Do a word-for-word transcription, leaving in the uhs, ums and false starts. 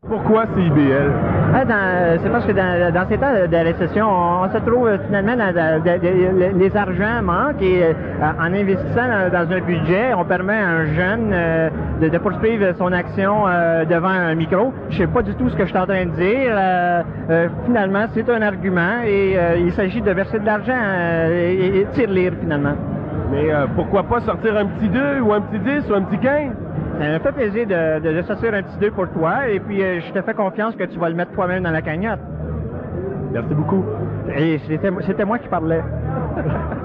Pourquoi C I B L? Ah, dans- c'est parce que dans, dans ces temps de récession, on, on se trouve euh, finalement dans, dans- dans- dans- les argents manquent et euh, en investissant dans, dans un budget, on permet à un jeune euh, de, de poursuivre son action euh, devant un micro. Je sais pas du tout ce que je suis en train de dire. Euh, euh, finalement, c'est un argument et euh, il s'agit de verser de l'argent euh, et, et tire-lire finalement. Mais euh, pourquoi pas sortir un petit deux ou un petit dix ou un petit quinze? Ça me fait plaisir de, de, de sortir un petit deux pour toi et puis euh, je te fais confiance que tu vas le mettre toi-même dans la cagnotte. Merci beaucoup. Et c'était c'était moi qui parlais.